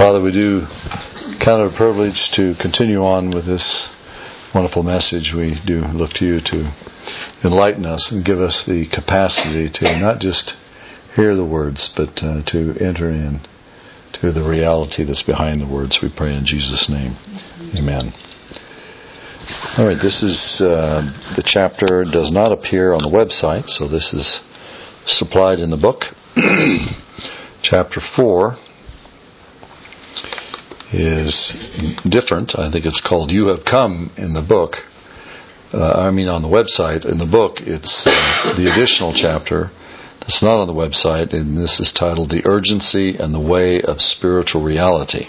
Father, we do count it a privilege to continue on with this wonderful message. We do look to you to enlighten us and give us the capacity to not just hear the words, but to enter in to the reality that's behind the words. We pray in Jesus' name. Amen. All right, this is the chapter does not appear on the website, so this is supplied in the book. Chapter 4 is different. I think it's called You Have Come in the book. On the website. In the book, it's the additional chapter that's not on the website, and this is titled The Urgency and the Way of Spiritual Reality.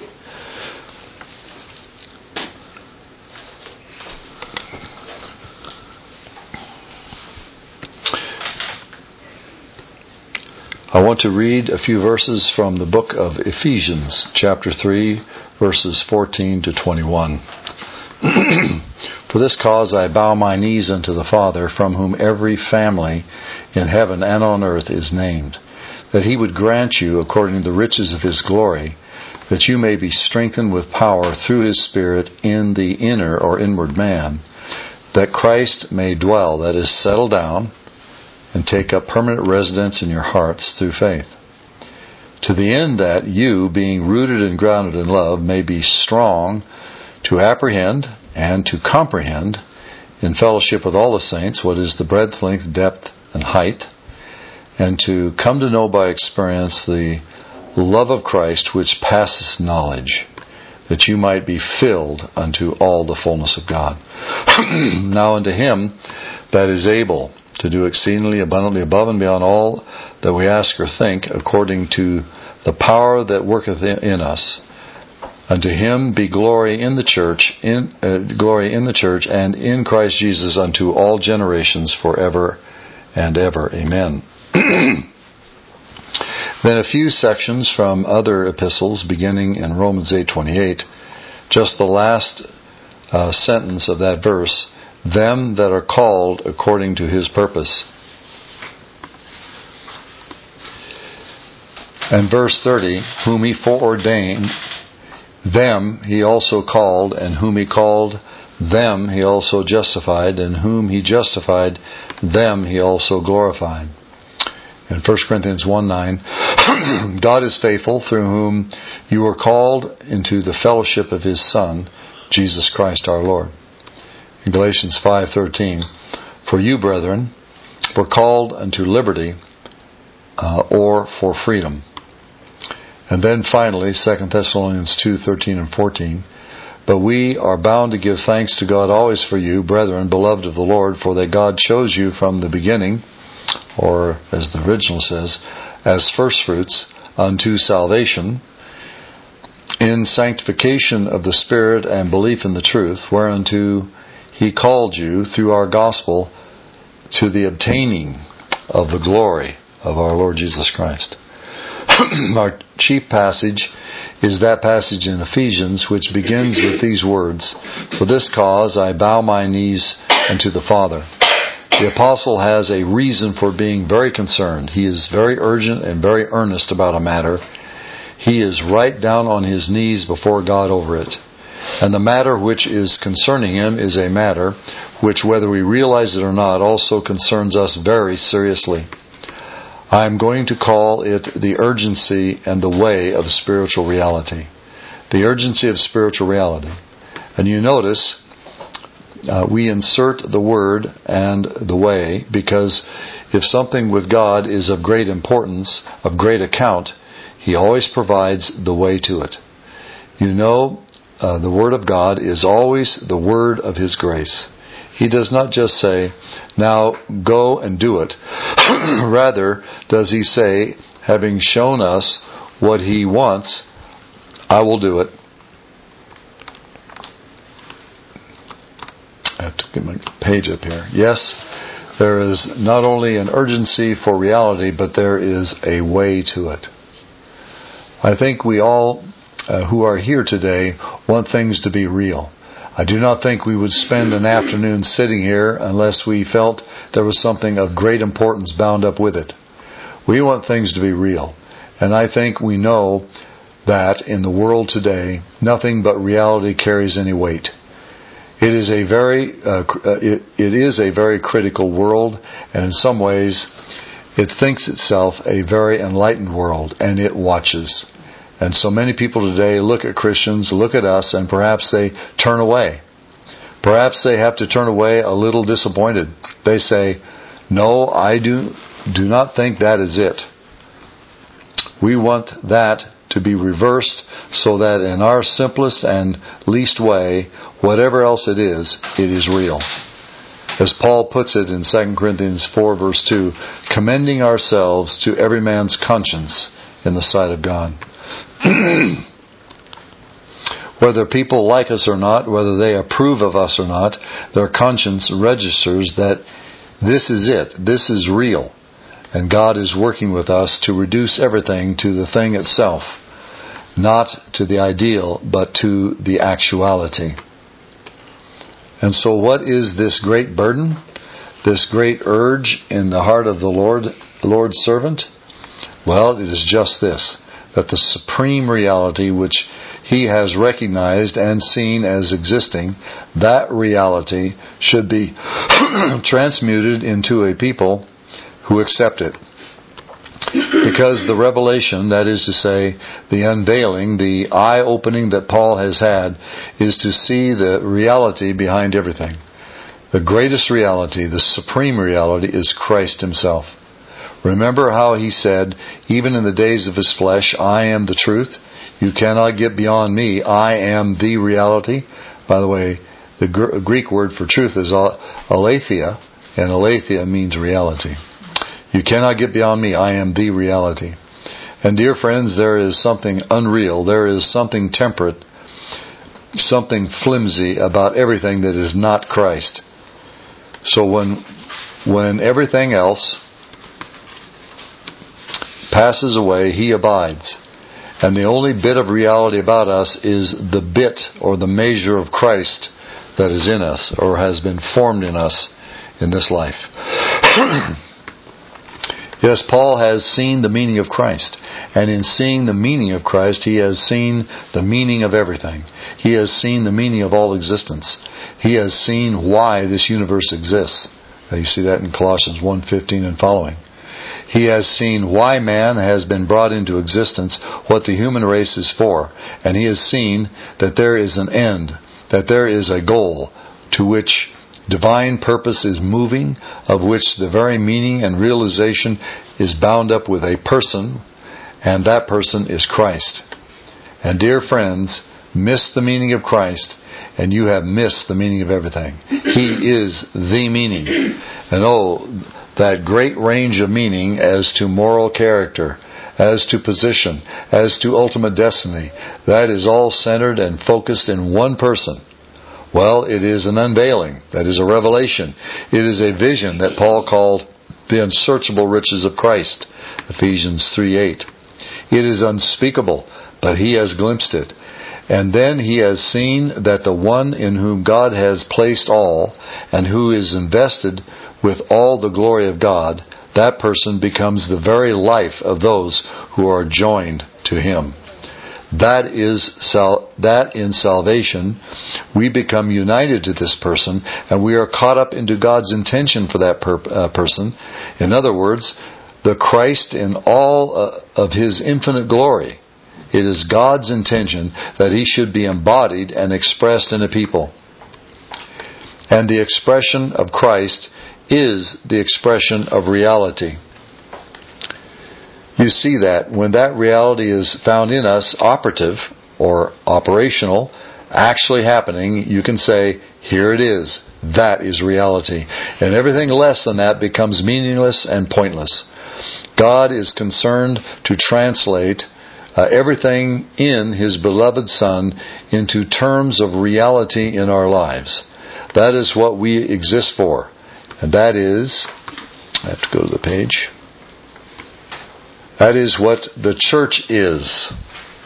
I want to read a few verses from the book of Ephesians, chapter 3, verses 14 to 21. For this cause I bow my knees unto the Father, from whom every family in heaven and on earth is named, that He would grant you, according to the riches of His glory, that you may be strengthened with power through His Spirit in the inner or inward man, that Christ may dwell, that is, settle down, and take up permanent residence in your hearts through faith, to the end that you, being rooted and grounded in love, may be strong to apprehend and to comprehend in fellowship with all the saints what is the breadth, length, depth, and height, and to come to know by experience the love of Christ which passeth knowledge, that you might be filled unto all the fullness of God. Now unto Him that is able to do exceedingly abundantly above and beyond all that we ask or think, according to the power that worketh in us. Unto Him be glory in the church, and in Christ Jesus unto all generations forever and ever. Amen. Then a few sections from other epistles, beginning in Romans 8:28, just the last sentence of that verse. Them that are called according to His purpose. And verse 30, whom He foreordained, them He also called, and whom He called, them He also justified, and whom He justified, them He also glorified. In 1 Corinthians 1:9, God is faithful, through whom you were called into the fellowship of His Son, Jesus Christ our Lord. In Galatians 5:13, for you, brethren, were called unto liberty, or for freedom. And then finally, 2 Thessalonians 2:13 and 14, but we are bound to give thanks to God always for you, brethren, beloved of the Lord, for that God chose you from the beginning, or as the original says, as firstfruits unto salvation, in sanctification of the Spirit and belief in the truth, whereunto He called you through our gospel to the obtaining of the glory of our Lord Jesus Christ. Our chief passage is that passage in Ephesians which begins with these words, for this cause I bow my knees unto the Father. The apostle has a reason for being very concerned. He is very urgent and very earnest about a matter. He is right down on his knees before God over it. And the matter which is concerning him is a matter which, whether we realize it or not, also concerns us very seriously. I am going to call it the urgency and the way of spiritual reality. The urgency of spiritual reality. And you notice we insert the word and the way, because if something with God is of great importance, of great account, He always provides the way to it. You know, the Word of God is always the word of His grace. He does not just say, now go and do it. Rather, does He say, having shown us what He wants, I will do it. I have to get my page up here. Yes, there is not only an urgency for reality, but there is a way to it. I think we all who are here today want things to be real. I do not think we would spend an afternoon sitting here unless we felt there was something of great importance bound up with it. We want things to be real. And I think we know that in the world today, nothing but reality carries any weight. It is a very critical world, and in some ways, it thinks itself a very enlightened world, and it watches. And so many people today look at Christians, look at us, and perhaps they turn away. Perhaps they have to turn away a little disappointed. They say, "No, I do not think that is it. We want that to be reversed so that in our simplest and least way, whatever else it is real." As Paul puts it in 2 Corinthians 4 verse 2, commending ourselves to every man's conscience in the sight of God. Whether people like us or not, whether they approve of us or not, their conscience registers that this is it, this is real. And God is working with us to reduce everything to the thing itself, not to the ideal, but to the actuality. And so what is this great burden, this great urge in the heart of the Lord's servant? Well, it is just this, that the supreme reality which he has recognized and seen as existing, that reality should be transmuted into a people who accept it. Because the revelation, that is to say, the unveiling, the eye-opening that Paul has had, is to see the reality behind everything. The greatest reality, the supreme reality, is Christ himself. Remember how he said, even in the days of his flesh, "I am the truth. You cannot get beyond me. I am the reality." By the way, the Greek word for truth is aletheia, and aletheia means reality. You cannot get beyond me. I am the reality. And dear friends, there is something unreal. There is something temperate, something flimsy about everything that is not Christ. So when everything else passes away, he abides. And the only bit of reality about us is the bit or the measure of Christ that is in us or has been formed in us in this life. Yes, Paul has seen the meaning of Christ. And in seeing the meaning of Christ, he has seen the meaning of everything. He has seen the meaning of all existence. He has seen why this universe exists. You see that in Colossians 1:15 and following. He has seen why man has been brought into existence, what the human race is for. And he has seen that there is an end, that there is a goal to which divine purpose is moving, of which the very meaning and realization is bound up with a person, and that person is Christ. And dear friends, miss the meaning of Christ, and you have missed the meaning of everything. He is the meaning. And that great range of meaning as to moral character, as to position, as to ultimate destiny, that is all centered and focused in one person. Well, it is an unveiling. That is a revelation. It is a vision that Paul called the unsearchable riches of Christ. Ephesians 3:8. It is unspeakable, but he has glimpsed it. And then he has seen that the one in whom God has placed all, and who is invested with all the glory of God, that person becomes the very life of those who are joined to him. That in salvation, we become united to this person, and we are caught up into God's intention for that person. In other words, the Christ in all of his infinite glory. It is God's intention that he should be embodied and expressed in a people. And the expression of Christ is the expression of reality. You see that when that reality is found in us, operative or operational, actually happening, you can say, here it is. That is reality. And everything less than that becomes meaningless and pointless. God is concerned to translate everything in his beloved Son into terms of reality in our lives. That is what we exist for. And that is, I have to go to the page. That is what the church is.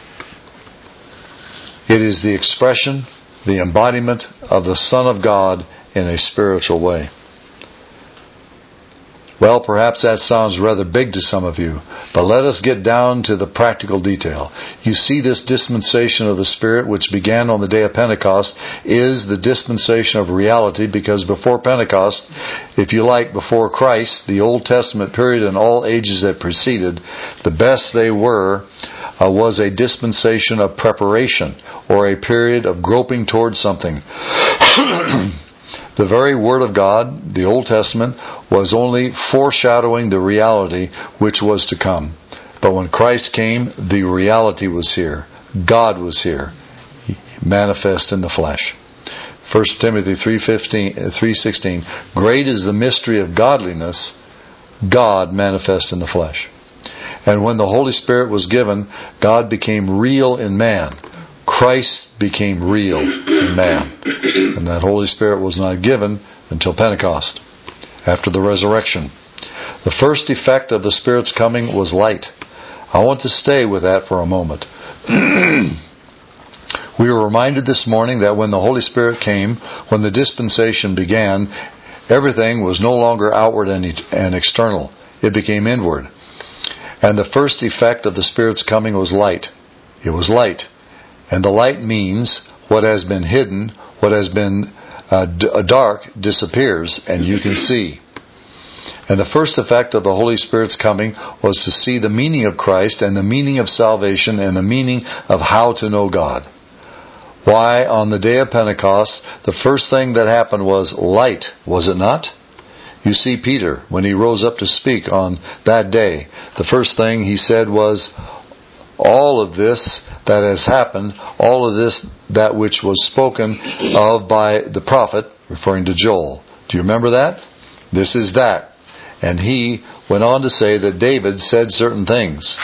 It is the expression, the embodiment of the Son of God in a spiritual way. Well, perhaps that sounds rather big to some of you, but let us get down to the practical detail. You see, this dispensation of the Spirit, which began on the day of Pentecost, is the dispensation of reality, because before Pentecost, if you like, before Christ, the Old Testament period and all ages that preceded, the best they were was a dispensation of preparation, or a period of groping towards something. The very Word of God, the Old Testament, was only foreshadowing the reality which was to come. But when Christ came, the reality was here. God was here, manifest in the flesh. 1 Timothy 3:16, great is the mystery of godliness, God manifest in the flesh. And when the Holy Spirit was given, God became real in man. Christ became real in man. And that Holy Spirit was not given until Pentecost, after the resurrection. The first effect of the Spirit's coming was light. I want to stay with that for a moment. We were reminded this morning that when the Holy Spirit came, when the dispensation began, everything was no longer outward and external. It became inward. And the first effect of the Spirit's coming was light. It was light. And the light means what has been hidden, what has been dark, disappears, and you can see. And the first effect of the Holy Spirit's coming was to see the meaning of Christ and the meaning of salvation and the meaning of how to know God. Why, on the day of Pentecost, the first thing that happened was light, was it not? You see Peter, when he rose up to speak on that day, the first thing he said was, all of this that has happened, all of this, that which was spoken of by the prophet, referring to Joel. Do you remember that? This is that. And he went on to say that David said certain things.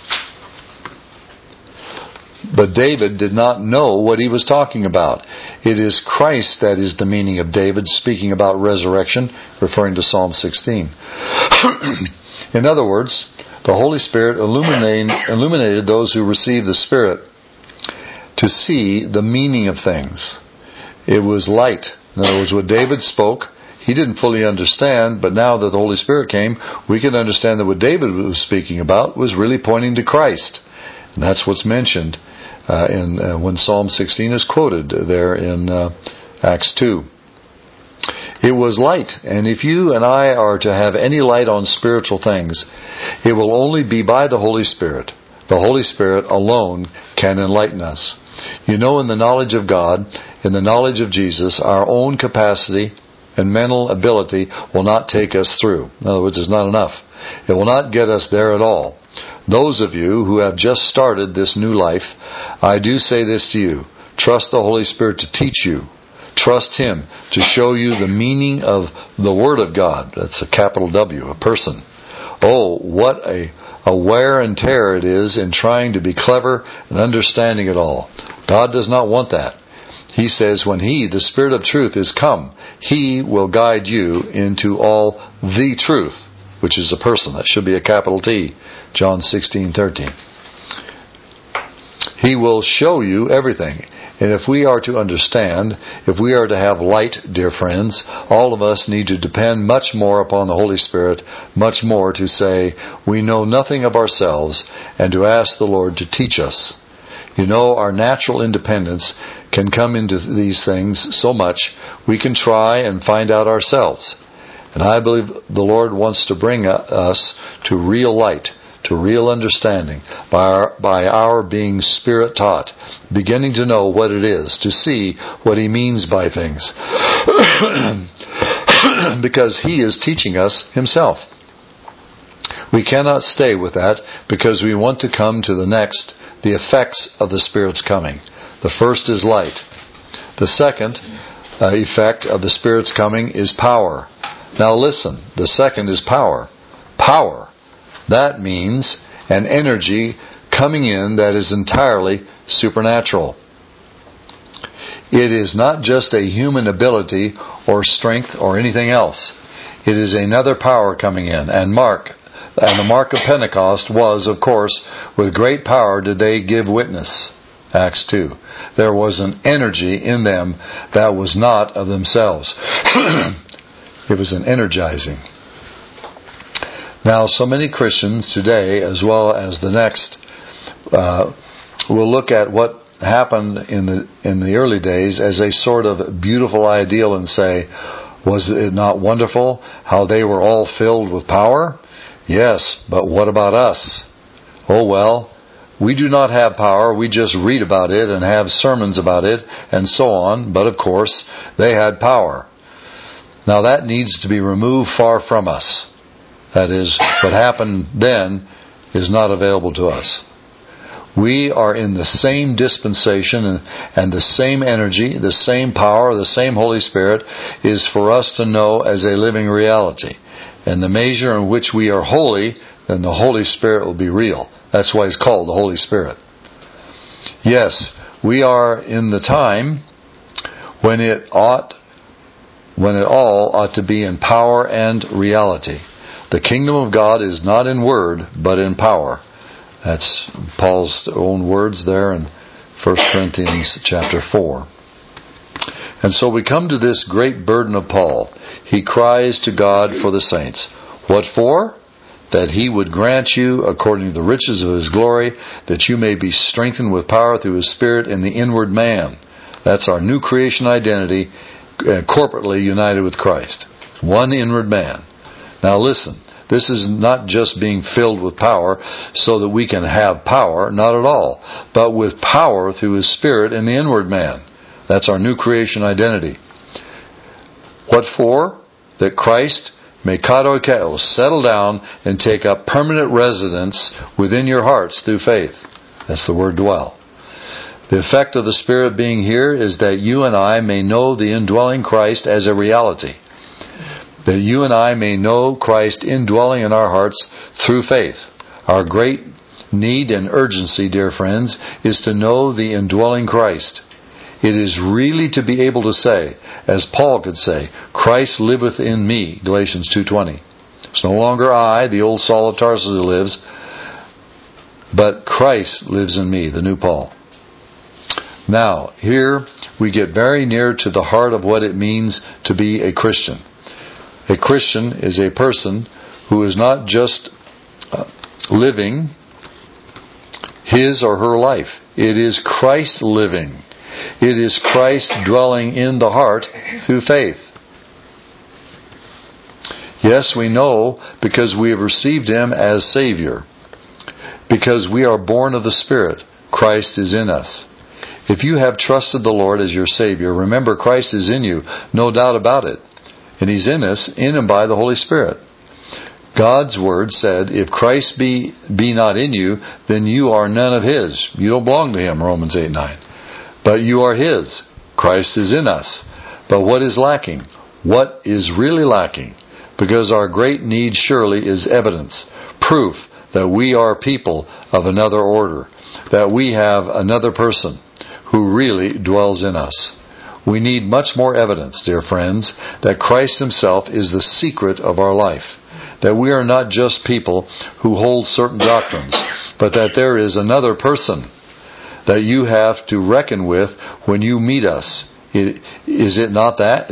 But David did not know what he was talking about. It is Christ that is the meaning of David speaking about resurrection, referring to Psalm 16. In other words, the Holy Spirit illuminated those who received the Spirit to see the meaning of things. It was light. In other words, what David spoke, he didn't fully understand, but now that the Holy Spirit came, we can understand that what David was speaking about was really pointing to Christ. And that's what's mentioned when Psalm 16 is quoted there in Acts 2. It was light, and if you and I are to have any light on spiritual things, it will only be by the Holy Spirit. The Holy Spirit alone can enlighten us. You know, in the knowledge of God, in the knowledge of Jesus, our own capacity and mental ability will not take us through. In other words, it's not enough. It will not get us there at all. Those of you who have just started this new life, I do say this to you. Trust the Holy Spirit to teach you. Trust Him to show you the meaning of the Word of God. That's a capital W, a person. Oh, what a wear and tear it is in trying to be clever and understanding it all. God does not want that. He says when He, the Spirit of truth, is come, He will guide you into all the truth, which is a person. That should be a capital T. John 16:13. He will show you everything. And if we are to understand, if we are to have light, dear friends, all of us need to depend much more upon the Holy Spirit, much more to say, we know nothing of ourselves, and to ask the Lord to teach us. You know, our natural independence can come into these things so much, we can try and find out ourselves. And I believe the Lord wants to bring us to real light, to real understanding, by our being Spirit taught, beginning to know what it is, to see what He means by things. Because He is teaching us Himself. We cannot stay with that because we want to come to the next, the effects of the Spirit's coming. The first is light. The second effect of the Spirit's coming is power. Now listen, the second is power. Power. That means an energy coming in that is entirely supernatural. It is not just a human ability or strength or anything else. It is another power coming in. And the mark of Pentecost was, of course, with great power did they give witness. Acts 2. There was an energy in them that was not of themselves. It was an energizing. Now, so many Christians today, as well as the next, will look at what happened in the early days as a sort of beautiful ideal and say, was it not wonderful how they were all filled with power? Yes, but what about us? Oh well, we do not have power, we just read about it and have sermons about it and so on, but of course, they had power. Now that needs to be removed far from us. That is, what happened then is not available to us. We are in the same dispensation and the same energy, the same power, the same Holy Spirit is for us to know as a living reality. And the measure in which we are holy, then the Holy Spirit will be real. That's why it's called the Holy Spirit. Yes, we are in the time when it all ought to be in power and reality. The kingdom of God is not in word, but in power. That's Paul's own words there in 1 Corinthians chapter 4. And so we come to this great burden of Paul. He cries to God for the saints. What for? That He would grant you, according to the riches of His glory, that you may be strengthened with power through His Spirit in the inward man. That's our new creation identity, corporately united with Christ. One inward man. Now listen, this is not just being filled with power so that we can have power, not at all, but with power through His Spirit in the inward man. That's our new creation identity. What for? That Christ may kadoikeo, settle down and take up permanent residence within your hearts through faith. That's the word dwell. The effect of the Spirit being here is that you and I may know the indwelling Christ as a reality. That you and I may know Christ indwelling in our hearts through faith. Our great need and urgency, dear friends, is to know the indwelling Christ. It is really to be able to say, as Paul could say, Christ liveth in me, Galatians 2:20. It's no longer I, the old Saul of Tarsus who lives, but Christ lives in me, the new Paul. Now, here we get very near to the heart of what it means to be a Christian. A Christian is a person who is not just living his or her life. It is Christ living. It is Christ dwelling in the heart through faith. Yes, we know because we have received Him as Savior. Because we are born of the Spirit, Christ is in us. If you have trusted the Lord as your Savior, remember Christ is in you, no doubt about it. And He's in us, in and by the Holy Spirit. God's Word said, if Christ be not in you, then you are none of His. You don't belong to Him, Romans 8:9. But you are His. Christ is in us. But what is lacking? What is really lacking? Because our great need surely is evidence, proof that we are people of another order, that we have another person who really dwells in us. We need much more evidence, dear friends, that Christ Himself is the secret of our life. That we are not just people who hold certain doctrines, but that there is another person that you have to reckon with when you meet us. Is not that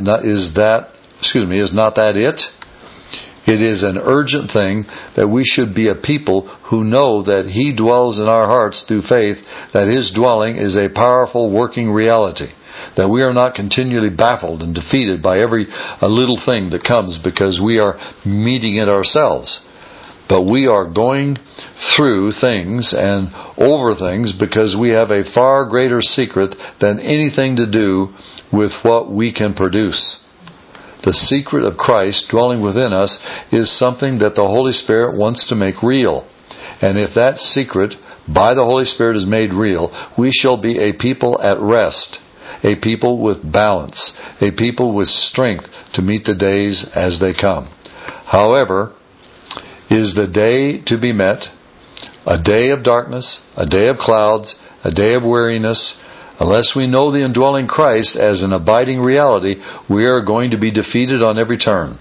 it? It is an urgent thing that we should be a people who know that He dwells in our hearts through faith, that His dwelling is a powerful working reality. That we are not continually baffled and defeated by every little thing that comes because we are meeting it ourselves. But we are going through things and over things because we have a far greater secret than anything to do with what we can produce. The secret of Christ dwelling within us is something that the Holy Spirit wants to make real. And if that secret by the Holy Spirit is made real, we shall be a people at rest. A people with balance, a people with strength to meet the days as they come. However, is the day to be met a day of darkness, a day of clouds, a day of weariness? Unless we know the indwelling Christ as an abiding reality, we are going to be defeated on every turn.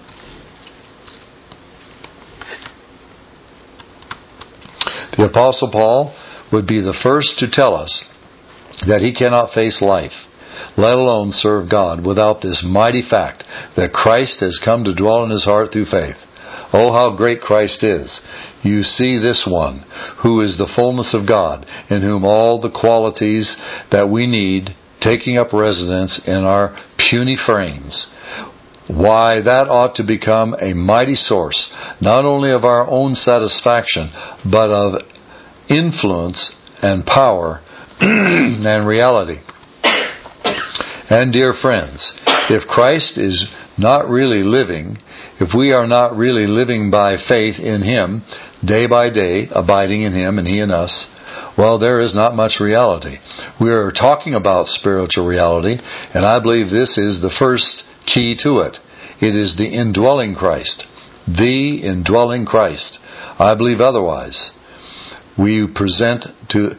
The Apostle Paul would be the first to tell us that he cannot face life, let alone serve God, without this mighty fact that Christ has come to dwell in his heart through faith. Oh, how great Christ is. You see this one, who is the fullness of God, in whom all the qualities that we need taking up residence in our puny frames. Why, that ought to become a mighty source, not only of our own satisfaction, but of influence and power and reality. And dear friends, if Christ is not really living, if we are not really living by faith in Him, day by day, abiding in Him and He in us, well, there is not much reality. We are talking about spiritual reality, and I believe this is the first key to it. It is the indwelling Christ. The indwelling Christ. I believe otherwise. We present to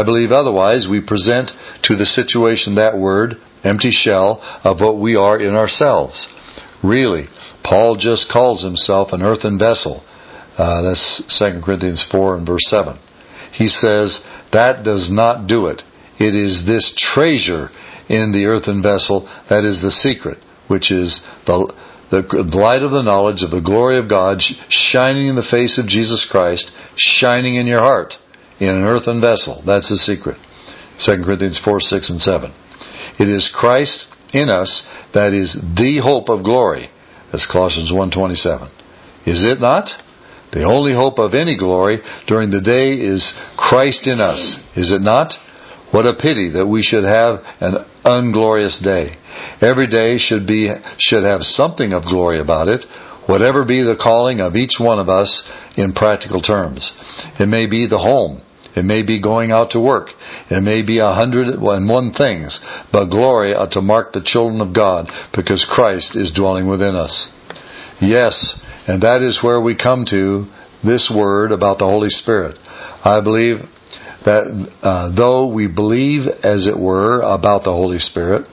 the situation that word, empty shell, of what we are in ourselves. Really, Paul just calls himself an earthen vessel. That's 2 Corinthians 4 and verse 7. He says, that does not do it. It is this treasure in the earthen vessel that is the secret, which is the light of the knowledge of the glory of God shining in the face of Jesus Christ, shining in your heart in an earthen vessel. That's the secret. 2 Corinthians 4, 6, and 7. It is Christ in us that is the hope of glory. That's Colossians 1:27. Is it not? The only hope of any glory during the day is Christ in us. Is it not? What a pity that we should have an unglorious day. Every day should have something of glory about it, whatever be the calling of each one of us in practical terms. It may be the home. It may be going out to work. It may be 101 things. But glory ought to mark the children of God because Christ is dwelling within us. Yes, and that is where we come to this word about the Holy Spirit. I believe that though we believe, as it were, about the Holy Spirit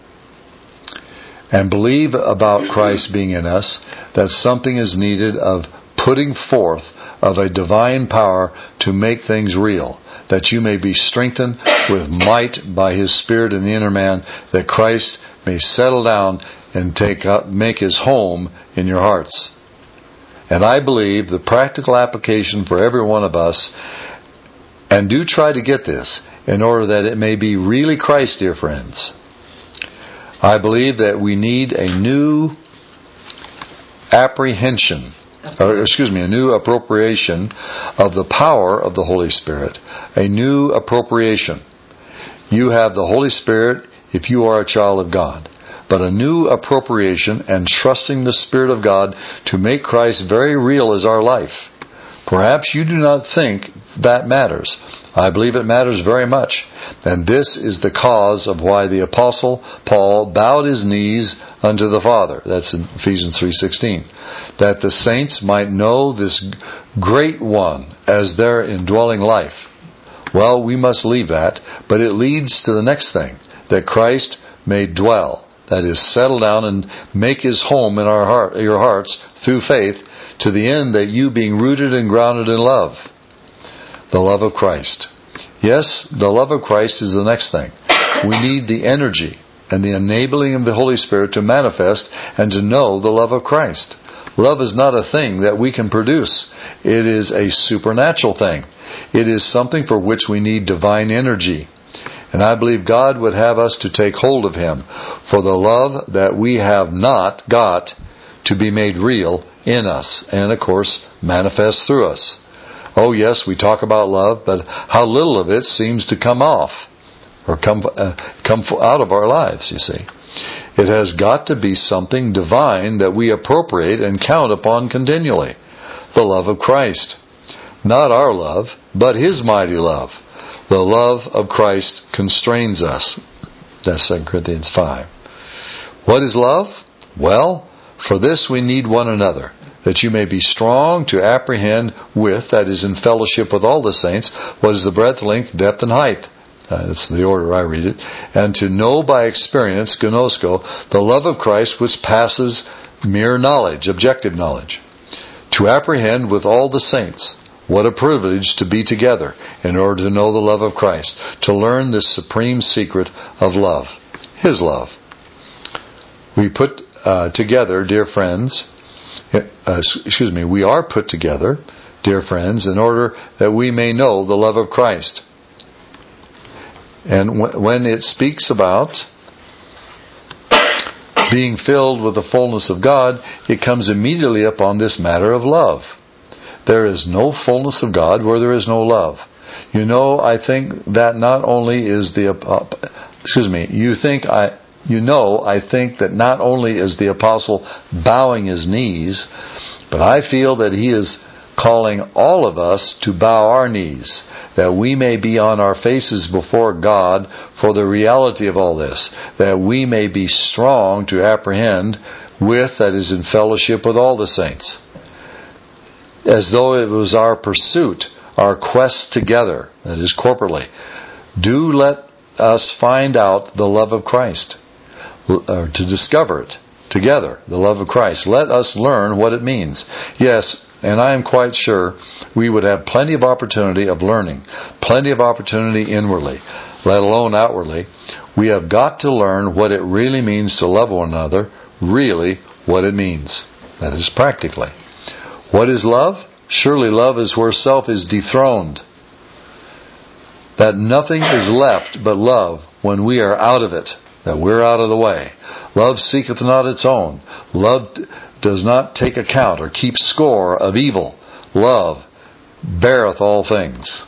and believe about Christ being in us, that something is needed of putting forth of a divine power to make things real, that you may be strengthened with might by His Spirit in the inner man, that Christ may settle down and make His home in your hearts. And I believe the practical application for every one of us, and do try to get this, in order that it may be really Christ, dear friends. I believe that we need a new apprehension, a new appropriation of the power of the Holy Spirit. A new appropriation. You have the Holy Spirit if you are a child of God. But a new appropriation and trusting the Spirit of God to make Christ very real as our life. Perhaps you do not think that matters. I believe it matters very much. And this is the cause of why the Apostle Paul bowed his knees unto the Father. That's in Ephesians 3:16. That the saints might know this great one as their indwelling life. Well, we must leave that, but it leads to the next thing. That Christ may dwell. That is, settle down and make His home in your hearts through faith, to the end that you being rooted and grounded in love. The love of Christ. Yes, the love of Christ is the next thing. We need the energy and the enabling of the Holy Spirit to manifest and to know the love of Christ. Love is not a thing that we can produce. It is a supernatural thing. It is something for which we need divine energy. And I believe God would have us to take hold of Him for the love that we have not got to be made real in us and, of course, manifest through us. Oh yes, we talk about love, but how little of it seems to come off or come out of our lives, you see. It has got to be something divine that we appropriate and count upon continually. The love of Christ. Not our love, but His mighty love. The love of Christ constrains us. That's 2 Corinthians 5. What is love? Well, for this we need one another, that you may be strong to apprehend with, that is, in fellowship with all the saints, what is the breadth, length, depth, and height. That's the order I read it. And to know by experience, gnosko, the love of Christ which passes mere knowledge, objective knowledge. To apprehend with all the saints. What a privilege to be together in order to know the love of Christ. To learn this supreme secret of love. His love. We put together, dear friends, we are put together, dear friends, in order that we may know the love of Christ. And when it speaks about being filled with the fullness of God, it comes immediately upon this matter of love. There is no fullness of God where there is no love. I think that not only is I think that not only is the apostle bowing his knees, but I feel that he is calling all of us to bow our knees, that we may be on our faces before God for the reality of all this, that we may be strong to apprehend with, that is, in fellowship with all the saints. As though it was our pursuit, our quest together, that is, corporately. Do let us find out the love of Christ, or to discover it together, the love of Christ. Let us learn what it means. Yes, and I am quite sure we would have plenty of opportunity of learning, plenty of opportunity inwardly, let alone outwardly. We have got to learn what it really means to love one another, really what it means. That is, practically. What is love? Surely love is where self is dethroned. That nothing is left but love when we are out of it, that we're out of the way. Love seeketh not its own. Love does not take account or keep score of evil. Love beareth all things.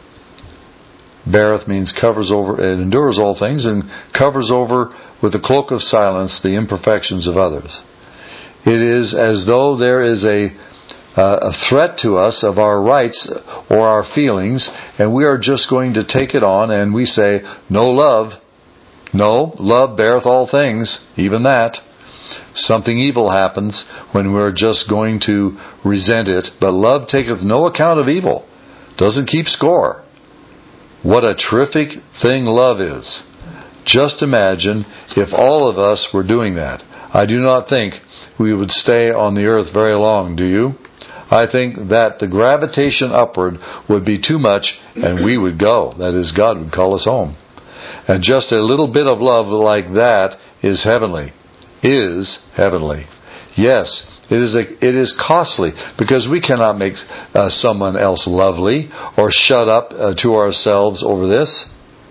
Beareth means covers over, it endures all things and covers over with a cloak of silence the imperfections of others. It is as though there is a threat to us of our rights or our feelings, and we are just going to take it on, and we say, no love. No, love beareth all things, even that. Something evil happens when we're just going to resent it, but love taketh no account of evil, doesn't keep score. What a terrific thing love is. Just imagine if all of us were doing that. I do not think we would stay on the earth very long, do you? I think that the gravitation upward would be too much and we would go. That is, God would call us home. And just a little bit of love like that is heavenly. Is heavenly. Yes, it is costly, because we cannot make someone else lovely or shut up to ourselves over this.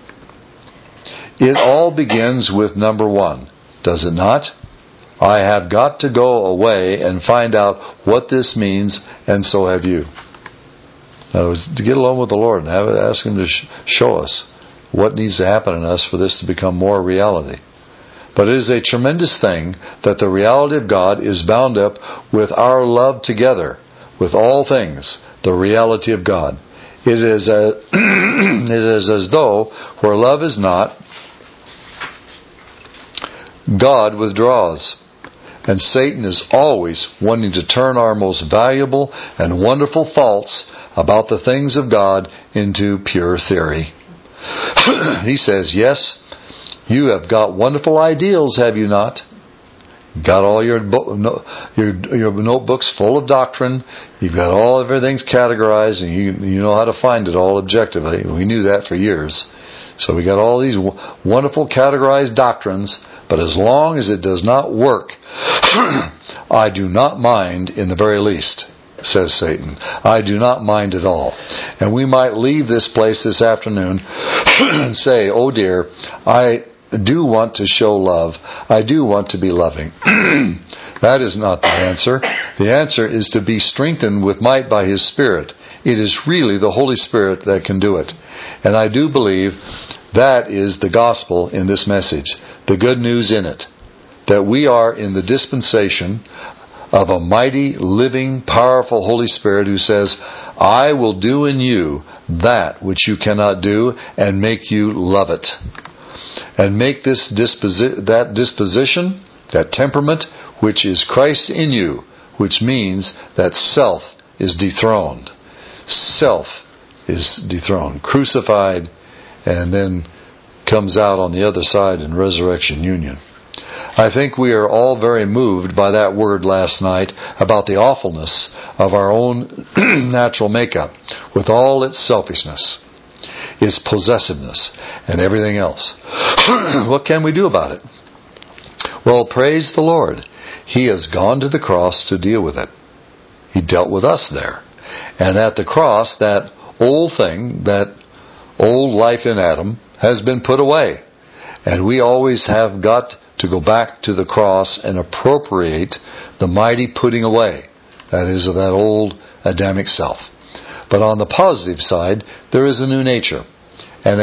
It all begins with number one, does it not? I have got to go away and find out what this means, and so have you. To get along with the Lord and ask Him to show us what needs to happen in us for this to become more reality. But it is a tremendous thing that the reality of God is bound up with our love together, with all things, the reality of God. It is as though where love is not, God withdraws. And Satan is always wanting to turn our most valuable and wonderful thoughts about the things of God into pure theory. He says, yes, you have got wonderful ideals, have you not? Got all your notebooks full of doctrine. You've got everything's categorized, and you know how to find it all objectively. We knew that for years. So we got all these wonderful categorized doctrines, but as long as it does not work, I do not mind in the very least, says Satan. I do not mind at all. And we might leave this place this afternoon and say, oh dear, I do want to show love. I do want to be loving. That is not the answer. The answer is to be strengthened with might by His Spirit. It is really the Holy Spirit that can do it. And I do believe that is the gospel in this message. The good news in it. That we are in the dispensation of a mighty, living, powerful Holy Spirit who says, I will do in you that which you cannot do, and make you love it. And make this that disposition, that temperament, which is Christ in you, which means that self is dethroned. Self is dethroned, crucified, and then comes out on the other side in resurrection union. I think we are all very moved by that word last night about the awfulness of our own natural makeup, with all its selfishness, its possessiveness, and everything else. What can we do about it? Well, praise the Lord. He has gone to the cross to deal with it. He dealt with us there. And at the cross, that old thing, that old life in Adam, has been put away. And we always have got to go back to the cross and appropriate the mighty putting away. That is, of that old Adamic self. But on the positive side, there is a new nature and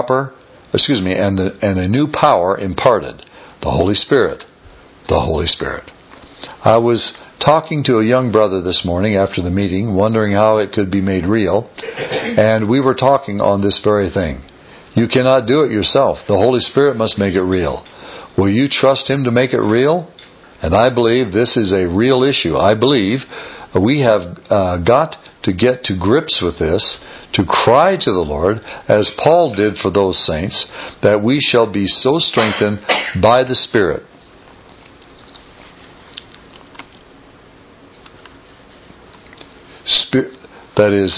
a new power imparted. The Holy Spirit. The Holy Spirit. I was talking to a young brother this morning after the meeting, wondering how it could be made real, and we were talking on this very thing. You cannot do it yourself. The Holy Spirit must make it real. Will you trust Him to make it real? And I believe this is a real issue. I believe we have got to get to grips with this, to cry to the Lord, as Paul did for those saints, that we shall be so strengthened by the Spirit. That is,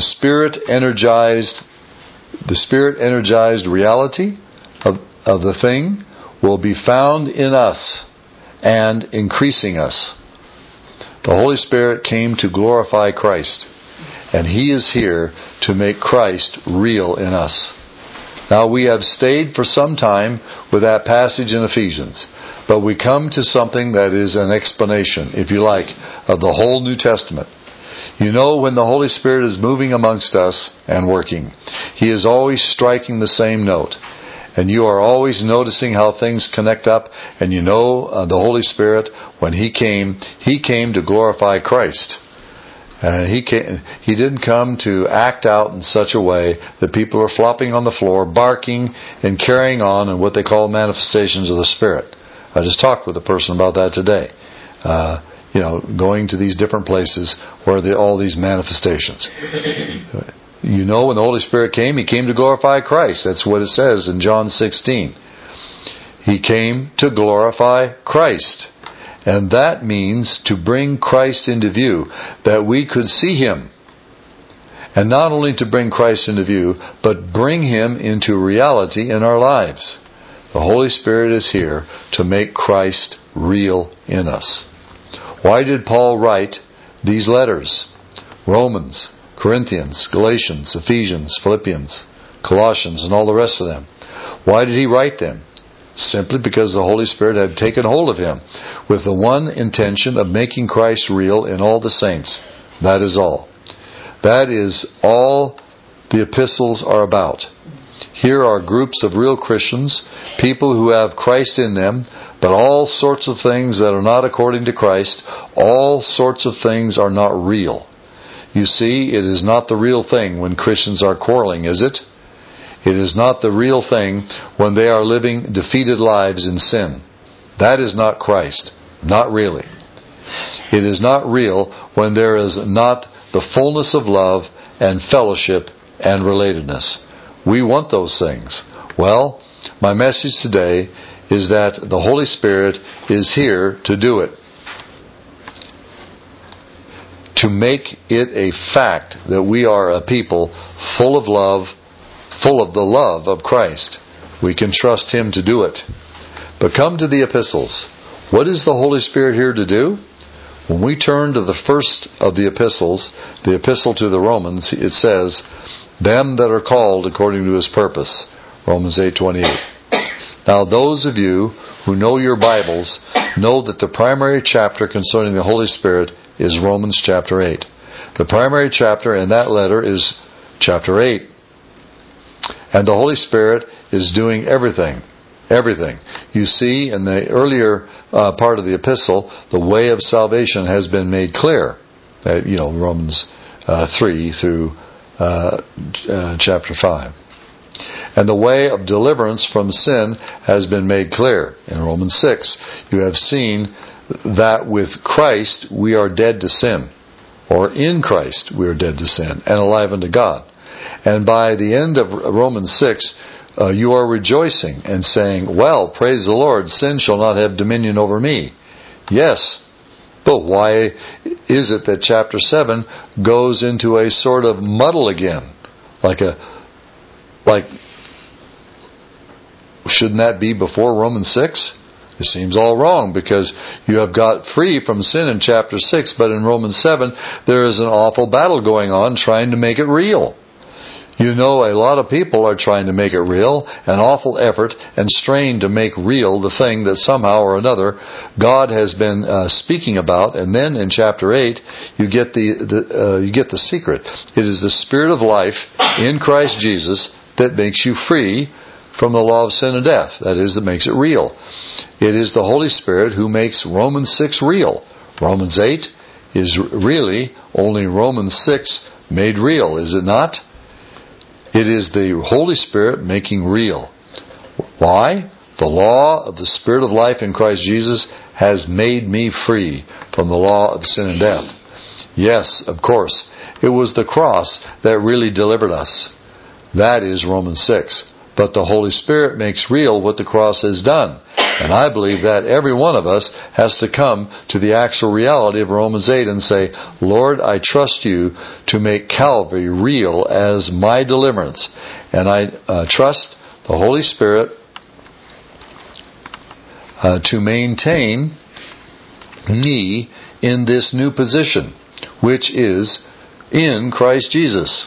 the Spirit-energized reality of the thing will be found in us and increasing us. The Holy Spirit came to glorify Christ, and He is here to make Christ real in us. Now, we have stayed for some time with that passage in Ephesians, but we come to something that is an explanation, if you like, of the whole New Testament. You know, when the Holy Spirit is moving amongst us and working, He is always striking the same note. And you are always noticing how things connect up. And you know the Holy Spirit, when He came to glorify Christ. He didn't come to act out in such a way that people are flopping on the floor, barking, and carrying on in what they call manifestations of the Spirit. I just talked with a person about that today. Going to these different places where all these manifestations. You know, when the Holy Spirit came, He came to glorify Christ. That's what it says in John 16. He came to glorify Christ. And that means to bring Christ into view, that we could see Him. And not only to bring Christ into view, but bring Him into reality in our lives. The Holy Spirit is here to make Christ real in us. Why did Paul write these letters? Romans, Corinthians, Galatians, Ephesians, Philippians, Colossians, and all the rest of them. Why did he write them? Simply because the Holy Spirit had taken hold of him with the one intention of making Christ real in all the saints. That is all. That is all the epistles are about. Here are groups of real Christians, people who have Christ in them, but all sorts of things that are not according to Christ, all sorts of things are not real. You see, it is not the real thing when Christians are quarreling, is it? It is not the real thing when they are living defeated lives in sin. That is not Christ. Not really. It is not real when there is not the fullness of love and fellowship and relatedness. We want those things. Well, my message today is that the Holy Spirit is here to do it. To make it a fact that we are a people full of love, full of the love of Christ. We can trust Him to do it. But come to the epistles. What is the Holy Spirit here to do? When we turn to the first of the epistles, the epistle to the Romans, it says, "Them that are called according to His purpose." Romans 8:28. Now those of you who know your Bibles know that the primary chapter concerning the Holy Spirit is Romans chapter 8. The primary chapter in that letter is chapter 8. And the Holy Spirit is doing everything. Everything. You see, in the earlier part of the epistle, the way of salvation has been made clear. Romans 3 through chapter 5. And the way of deliverance from sin has been made clear. In Romans 6, you have seen that with Christ we are dead to sin. Or in Christ we are dead to sin and alive unto God. And by the end of Romans 6, you are rejoicing and saying, "Well, praise the Lord, sin shall not have dominion over me." Yes, but why is it that chapter 7 goes into a sort of muddle again? Shouldn't that be before Romans 6? It seems all wrong because you have got free from sin in chapter 6, but in Romans 7 there is an awful battle going on trying to make it real. You know, a lot of people are trying to make it real, an awful effort and strain to make real the thing that somehow or another God has been speaking about. And then in chapter 8, you get the secret. It is the Spirit of life in Christ Jesus that makes you free from the law of sin and death. That is, that makes it real. It is the Holy Spirit who makes Romans 6 real. Romans 8 is really only Romans 6 made real, is it not? It is the Holy Spirit making real. Why? The law of the Spirit of life in Christ Jesus has made me free from the law of sin and death. Yes, of course, it was the cross that really delivered us. That is Romans 6. But the Holy Spirit makes real what the cross has done. And I believe that every one of us has to come to the actual reality of Romans 8 and say, Lord, I trust you to make Calvary real as my deliverance. And I trust the Holy Spirit to maintain me in this new position, which is in Christ Jesus.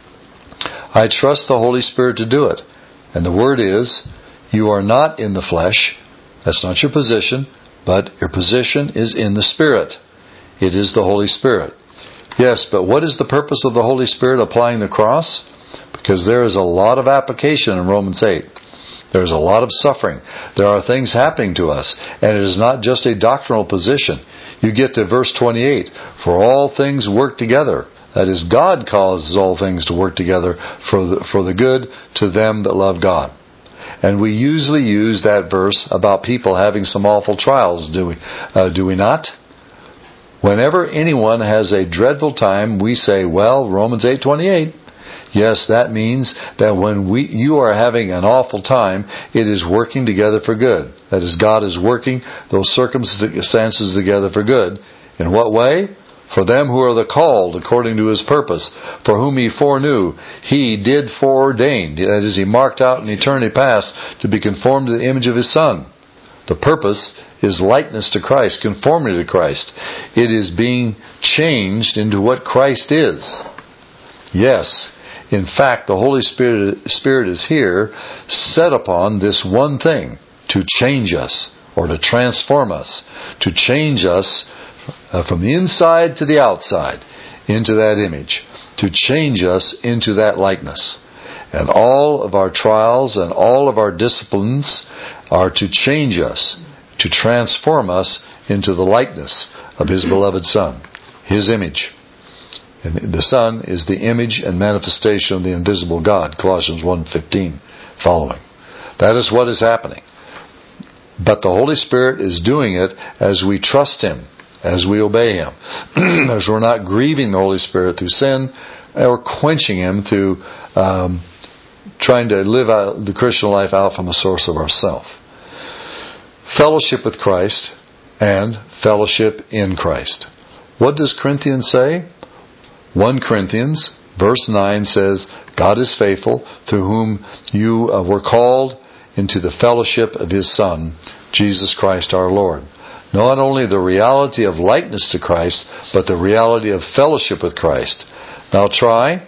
I trust the Holy Spirit to do it. And the word is, you are not in the flesh. That's not your position, but your position is in the Spirit. It is the Holy Spirit. Yes, but what is the purpose of the Holy Spirit applying the cross? Because there is a lot of application in Romans 8. There's a lot of suffering. There are things happening to us. And it is not just a doctrinal position. You get to verse 28. For all things work together. That is, God causes all things to work together for the good to them that love God. And we usually use that verse about people having some awful trials, do we not? Whenever anyone has a dreadful time, we say, well, Romans 8:28. Yes, that means that when you are having an awful time, it is working together for good. That is, God is working those circumstances together for good. In what way? For them who are the called according to His purpose, for whom He foreknew, He did foreordain. That is, He marked out in eternity past to be conformed to the image of His Son. The purpose is likeness to Christ, conformity to Christ. It is being changed into what Christ is. Yes, in fact, the Holy Spirit is here set upon this one thing, to change us, or to transform us, to change us from the inside to the outside into that image, to change us into that likeness. And all of our trials and all of our disciplines are to change us, to transform us into the likeness of His beloved Son, His image. And the Son is the image and manifestation of the invisible God, Colossians 1:15 following. That is what is happening. But the Holy Spirit is doing it as we trust Him, as we obey Him, as we're not grieving the Holy Spirit through sin or quenching Him through trying to live out the Christian life out from the source of ourself. Fellowship with Christ and fellowship in Christ. What does Corinthians say? 1 Corinthians verse 9 says, God is faithful, through whom you were called into the fellowship of His Son, Jesus Christ our Lord. Not only the reality of likeness to Christ, but the reality of fellowship with Christ. Now try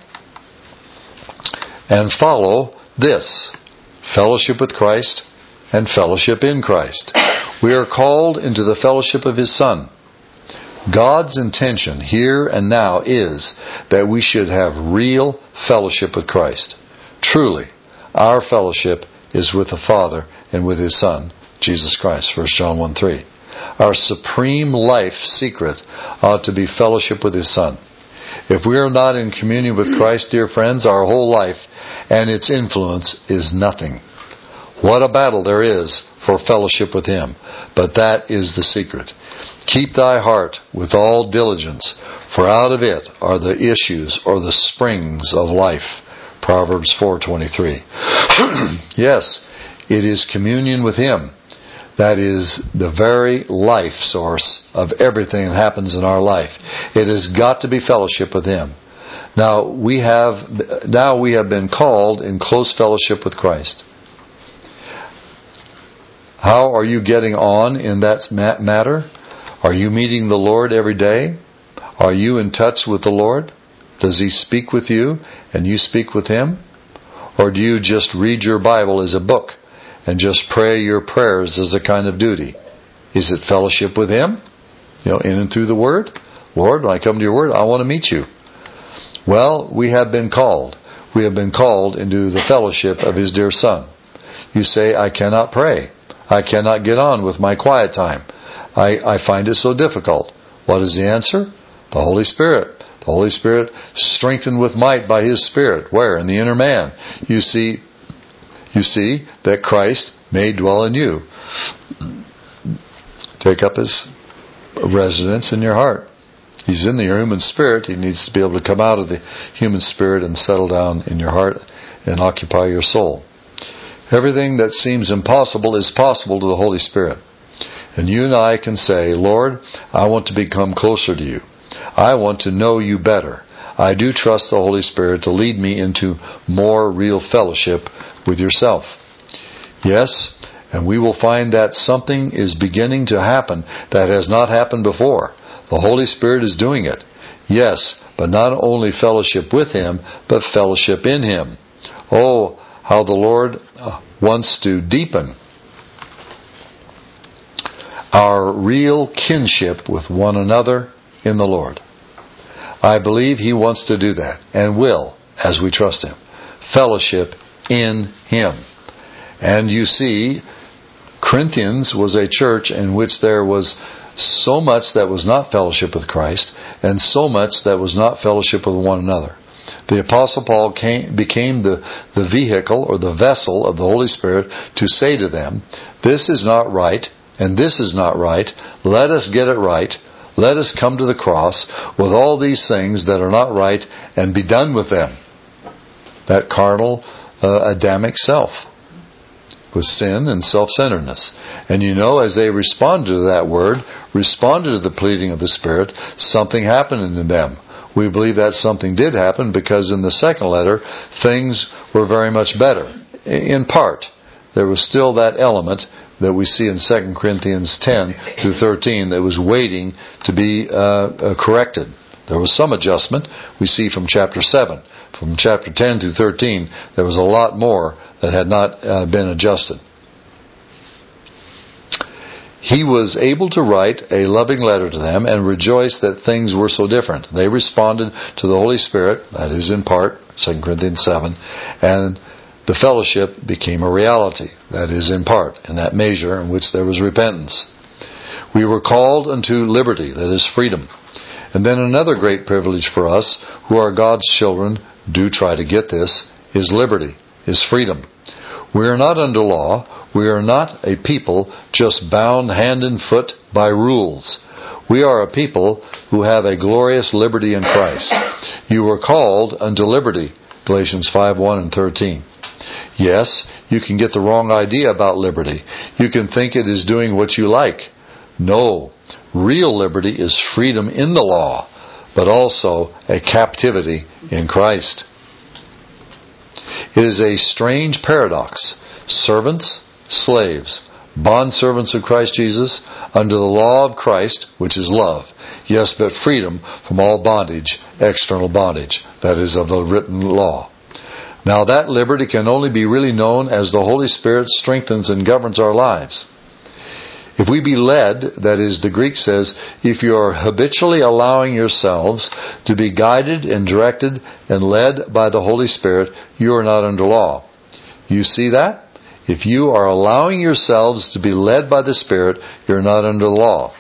and follow this. Fellowship with Christ and fellowship in Christ. We are called into the fellowship of His Son. God's intention here and now is that we should have real fellowship with Christ. Truly, our fellowship is with the Father and with His Son, Jesus Christ. 1 John 1:3. Our supreme life secret ought to be fellowship with His Son. If we are not in communion with Christ, dear friends, our whole life and its influence is nothing. What a battle there is for fellowship with Him. But that is the secret. Keep thy heart with all diligence, for out of it are the issues or the springs of life. Proverbs 4:23. Yes, it is communion with Him. That is the very life source of everything that happens in our life. It has got to be fellowship with Him. Now we have been called in close fellowship with Christ. How are you getting on in that matter? Are you meeting the Lord every day? Are you in touch with the Lord? Does He speak with you and you speak with Him? Or do you just read your Bible as a book and just pray your prayers as a kind of duty? Is it fellowship with Him? In and through the Word? Lord, when I come to your Word, I want to meet you. Well, we have been called. We have been called into the fellowship of His dear Son. You say, I cannot pray. I cannot get on with my quiet time. I find it so difficult. What is the answer? The Holy Spirit. The Holy Spirit strengthened with might by His Spirit. Where? In the inner man. You see that Christ may dwell in you. Take up His residence in your heart. He's in the human spirit. He needs to be able to come out of the human spirit and settle down in your heart and occupy your soul. Everything that seems impossible is possible to the Holy Spirit. And you and I can say, Lord, I want to become closer to you. I want to know you better. I do trust the Holy Spirit to lead me into more real fellowship with yourself. Yes, and we will find that something is beginning to happen that has not happened before. The Holy Spirit is doing it. Yes, but not only fellowship with Him, but fellowship in Him. Oh, how the Lord wants to deepen our real kinship with one another in the Lord. I believe He wants to do that, and will, as we trust Him. Fellowship in Him. And you see, Corinthians was a church in which there was so much that was not fellowship with Christ, and so much that was not fellowship with one another. The Apostle Paul became the vehicle or the vessel of the Holy Spirit to say to them, this is not right, and this is not right. Let us get it right. Let us come to the cross with all these things that are not right and be done with them. That carnal, Adamic self, with sin and self-centeredness. And as they responded to that word, responded to the pleading of the Spirit, something happened in them. We believe that something did happen because in the second letter, things were very much better. In part, there was still that element that we see in 2 Corinthians 10 through 13 that was waiting to be corrected. There was some adjustment we see from chapter 7. From chapter 10 through 13, there was a lot more that had not been adjusted. He was able to write a loving letter to them and rejoice that things were so different. They responded to the Holy Spirit, that is in part, 2 Corinthians 7, and the fellowship became a reality, that is in part, in that measure in which there was repentance. We were called unto liberty, that is freedom. And then another great privilege for us, who are God's children, do try to get this, is liberty, is freedom. We are not under law. We are not a people just bound hand and foot by rules. We are a people who have a glorious liberty in Christ. You were called unto liberty, Galatians 5:1 and 13. Yes, you can get the wrong idea about liberty. You can think it is doing what you like. No, real liberty is freedom in the law, but also a captivity in Christ. It is a strange paradox. Servants, slaves, bondservants of Christ Jesus, under the law of Christ, which is love. Yes, but freedom from all bondage, external bondage, that is of the written law. Now that liberty can only be really known as the Holy Spirit strengthens and governs our lives. If we be led, that is, the Greek says, if you are habitually allowing yourselves to be guided and directed and led by the Holy Spirit, you are not under law. You see that? If you are allowing yourselves to be led by the Spirit, you're not under the law.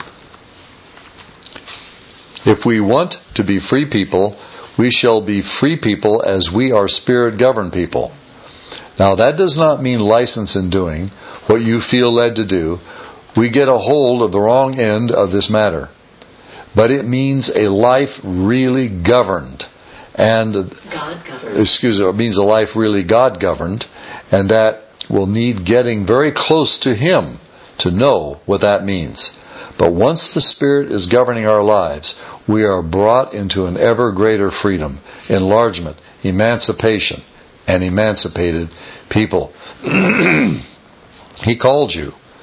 If we want to be free people, we shall be free people as we are Spirit-governed people. Now that does not mean license in doing what you feel led to do. We get a hold of the wrong end of this matter. But it means a life really governed. And it means a life really God-governed, and that will need getting very close to Him to know what that means. But once the Spirit is governing our lives, we are brought into an ever greater freedom, enlargement, emancipation, and emancipated people. He called you.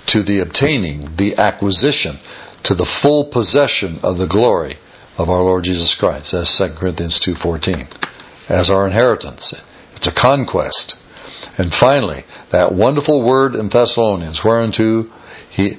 to the obtaining, the acquisition, to the full possession of the glory of our Lord Jesus Christ. That's 2 Corinthians 2:14. As our inheritance. It's a conquest. And finally, that wonderful word in Thessalonians, whereunto He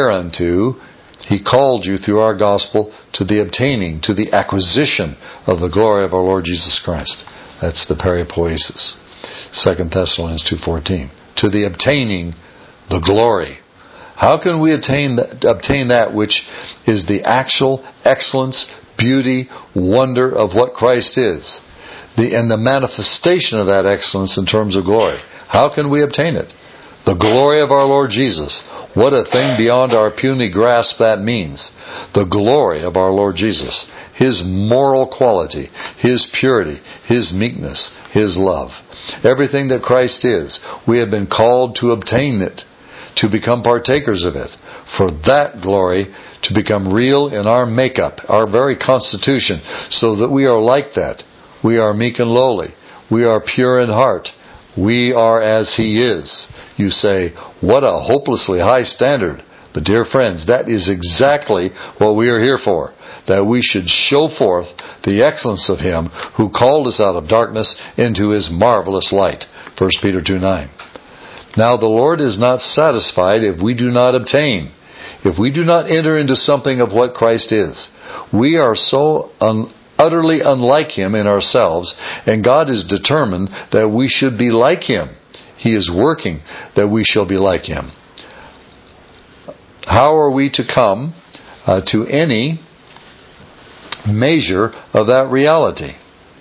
called you through our gospel to the obtaining, to the acquisition of the glory of our Lord Jesus Christ. That's the peripoiesis. 2 Thessalonians 2:14. To the obtaining the glory. How can we obtain that which is the actual excellence, beauty, wonder of what Christ is? And the manifestation of that excellence in terms of glory. How can we obtain it? The glory of our Lord Jesus. What a thing beyond our puny grasp that means. The glory of our Lord Jesus. His moral quality, His purity, His meekness, His love. Everything that Christ is, we have been called to obtain it, to become partakers of it. For that glory to become real in our makeup, our very constitution, so that we are like that. We are meek and lowly. We are pure in heart. We are as He is. You say, what a hopelessly high standard. But dear friends, that is exactly what we are here for. That we should show forth the excellence of Him who called us out of darkness into His marvelous light. 1 Peter 2:9. Now the Lord is not satisfied if we do not obtain. If we do not enter into something of what Christ is. We are so utterly unlike Him in ourselves, and God is determined that we should be like Him. He is working that we shall be like Him. How are we to come to any measure of that reality?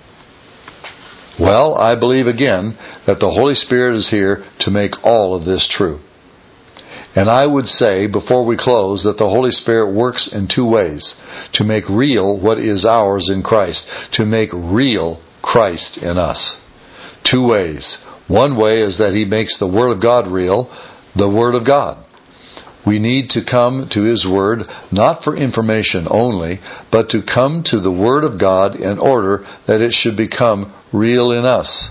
Well, I believe again that the Holy Spirit is here to make all of this true. And I would say, before we close, that the Holy Spirit works in two ways. To make real what is ours in Christ. To make real Christ in us. Two ways. One way is that He makes the Word of God real, the Word of God. We need to come to His Word, not for information only, but to come to the Word of God in order that it should become real in us.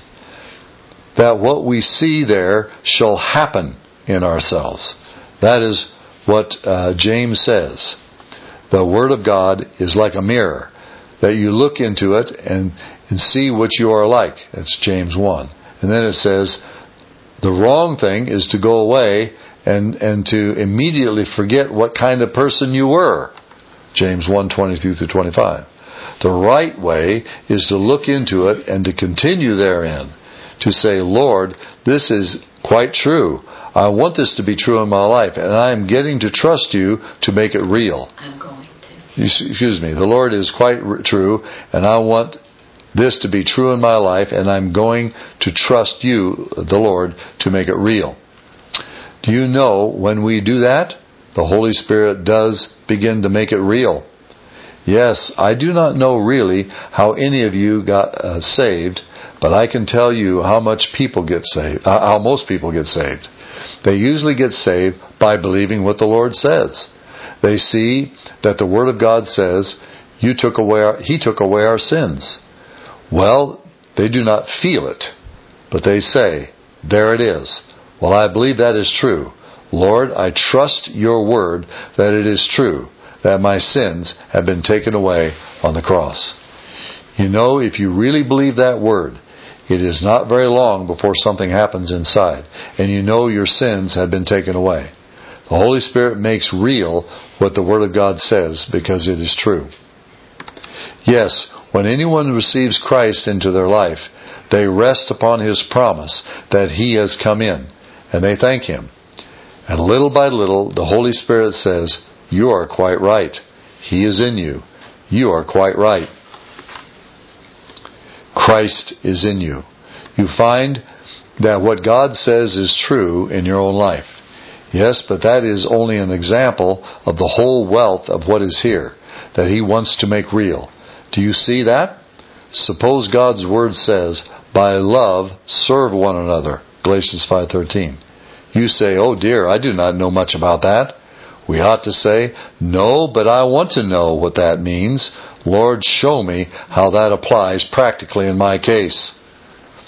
That what we see there shall happen in ourselves. That is what James says. The Word of God is like a mirror, that you look into it and see what you are like. That's James 1. And then it says, the wrong thing is to go away and to immediately forget what kind of person you were. James 1:22-25. The right way is to look into it and to continue therein. To say, Lord, this is quite true. I want this to be true in my life, and I am getting to trust You to make it real. I'm going to. Excuse me. The Lord is quite true, and I want this to be true in my life, and I'm going to trust You, the Lord, to make it real. Do you know when we do that, the Holy Spirit does begin to make it real? Yes, I do not know really how any of you got saved, but I can tell you how much people get saved, how most people get saved. They usually get saved by believing what the Lord says. They see that the Word of God says, He took away our sins. Well, they do not feel it, but they say, there it is. Well, I believe that is true. Lord, I trust Your Word that it is true, that my sins have been taken away on the cross. You know, if you really believe that Word, it is not very long before something happens inside, and you know your sins have been taken away. The Holy Spirit makes real what the Word of God says because it is true. Yes, when anyone receives Christ into their life, they rest upon His promise that He has come in, and they thank Him. And little by little, the Holy Spirit says, you are quite right. He is in you. You are quite right. Christ is in you. You find that what God says is true in your own life. Yes, but that is only an example of the whole wealth of what is here, that He wants to make real. Do you see that? Suppose God's Word says, by love serve one another, Galatians 5:13. You say, oh dear, I do not know much about that. We ought to say, no, but I want to know what that means. Lord, show me how that applies practically in my case.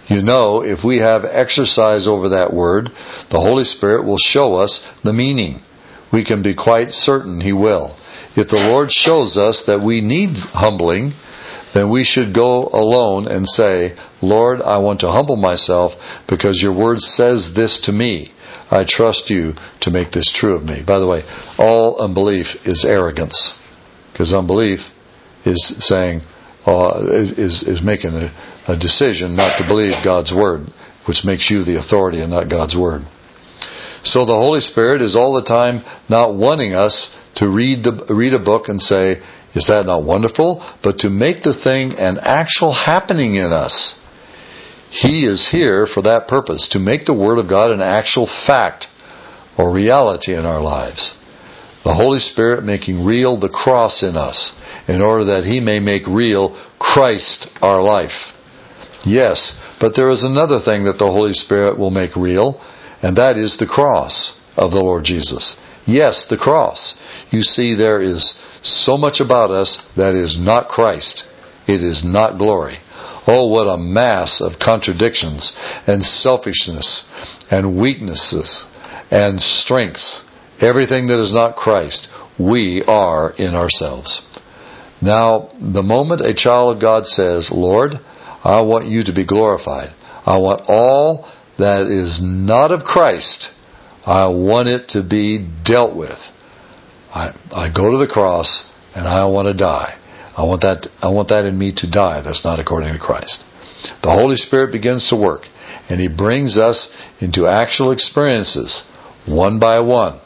You know, if we have exercise over that word, the Holy Spirit will show us the meaning. We can be quite certain He will. If the Lord shows us that we need humbling, then we should go alone and say, Lord, I want to humble myself because your word says this to me. I trust you to make this true of me. By the way, all unbelief is arrogance. Because unbelief is saying, is making a decision not to believe God's word, which makes you the authority and not God's word. So the Holy Spirit is all the time not wanting us to read a book and say, is that not wonderful? But to make the thing an actual happening in us. He is here for that purpose, to make the Word of God an actual fact or reality in our lives. The Holy Spirit making real the cross in us, in order that He may make real Christ our life. Yes, but there is another thing that the Holy Spirit will make real, and that is the cross of the Lord Jesus. Yes, the cross. You see, there is so much about us that is not Christ. It is not glory. Oh, what a mass of contradictions and selfishness and weaknesses and strengths. Everything that is not Christ, we are in ourselves. Now, the moment a child of God says, Lord, I want you to be glorified. I want all that is not of Christ, I want it to be dealt with. I go to the cross and I want to die. I want that in me to die. That's not according to Christ. The Holy Spirit begins to work, and He brings us into actual experiences, one by one.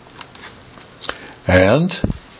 And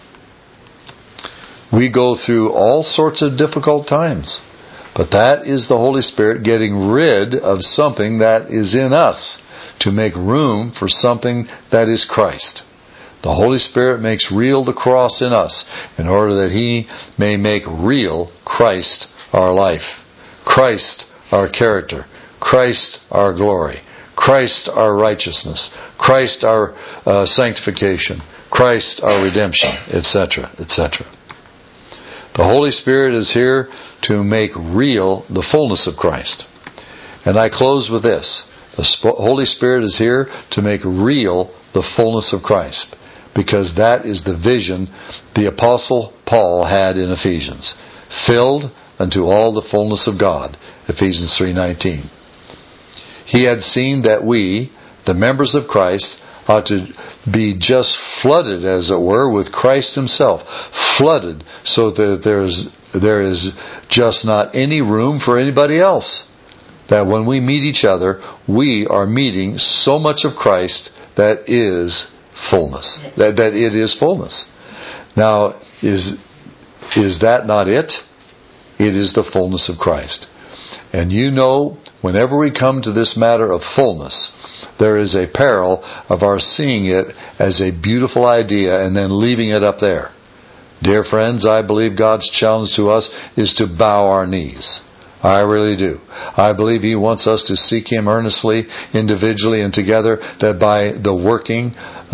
we go through all sorts of difficult times. But that is the Holy Spirit getting rid of something that is in us to make room for something that is Christ. The Holy Spirit makes real the cross in us in order that He may make real Christ our life, Christ our character, Christ our glory, Christ our righteousness, Christ our sanctification, Christ our redemption, etc., etc. The Holy Spirit is here to make real the fullness of Christ. And I close with this. The Holy Spirit is here to make real the fullness of Christ, because that is the vision the Apostle Paul had in Ephesians. Filled unto all the fullness of God, Ephesians 3:19. He had seen that we, the members of Christ, ought to be just flooded, as it were, with Christ Himself. Flooded so that there is just not any room for anybody else. That when we meet each other, we are meeting so much of Christ that is fullness. That it is fullness. Now, is that not it? It is the fullness of Christ. And you know, whenever we come to this matter of fullness, there is a peril of our seeing it as a beautiful idea and then leaving it up there. Dear friends, I believe God's challenge to us is to bow our knees. I really do. I believe He wants us to seek Him earnestly, individually and together, that by the working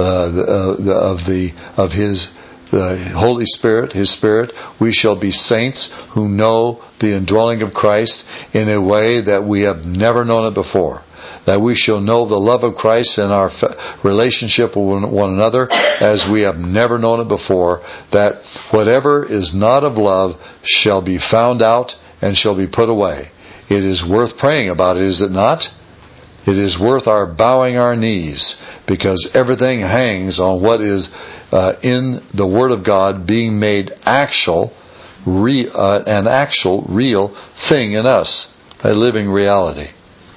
of His Holy Spirit, His Spirit, we shall be saints who know the indwelling of Christ in a way that we have never known it before. That we shall know the love of Christ in our relationship with one another as we have never known it before. That whatever is not of love shall be found out and shall be put away. It is worth praying about it, is it not? It is worth our bowing our knees, because everything hangs on what is in the Word of God being made an actual, real thing in us, a living reality.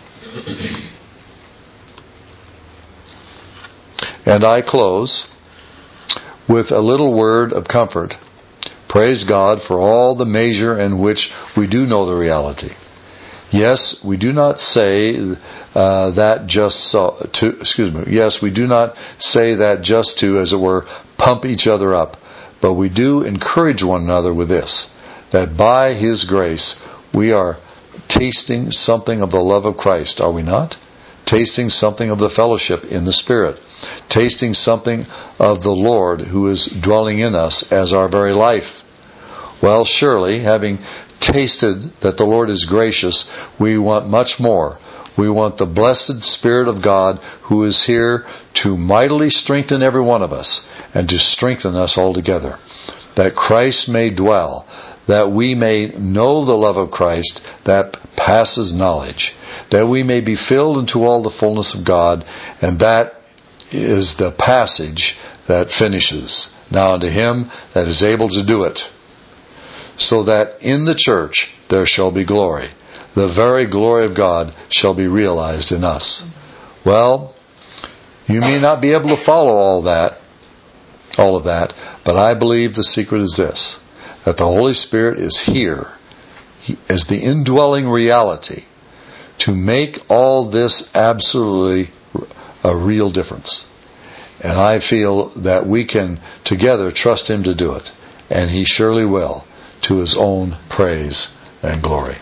And I close with a little word of comfort. Praise God for all the measure in which we do know the reality. Yes, we do not say that just to. Yes, we do not say that just to, as it were, pump each other up, but we do encourage one another with this: that by His grace we are tasting something of the love of Christ, are we not? Tasting something of the fellowship in the Spirit. Tasting something of the Lord who is dwelling in us as our very life. Well, surely, having tasted that the Lord is gracious, we want much more. We want the blessed Spirit of God who is here to mightily strengthen every one of us and to strengthen us all together. That Christ may dwell, that we may know the love of Christ that passes knowledge, that we may be filled into all the fullness of God, and that is the passage that finishes. Now unto Him that is able to do it, so that in the church there shall be glory. The very glory of God shall be realized in us. Well, you may not be able to follow all of that, but I believe the secret is this, that the Holy Spirit is here as the indwelling reality to make all this absolutely a real difference. And I feel that we can together trust Him to do it. And He surely will, to His own praise and glory.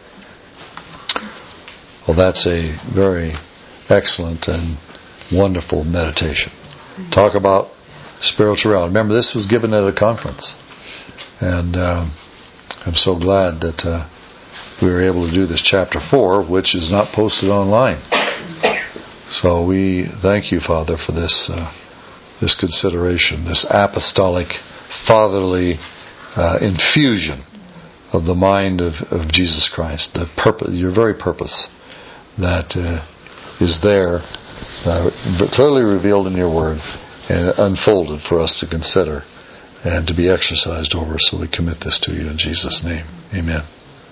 Well, that's a very excellent and wonderful meditation. Talk about spiritual reality. Remember, this was given at a conference. And I'm so glad that we were able to do this chapter 4, which is not posted online. So we thank you, Father, for this consideration, this apostolic, fatherly infusion of the mind of Jesus Christ, the purpose, your very purpose that is there, clearly revealed in your Word and unfolded for us to consider and to be exercised over. So we commit this to you in Jesus' name. Amen.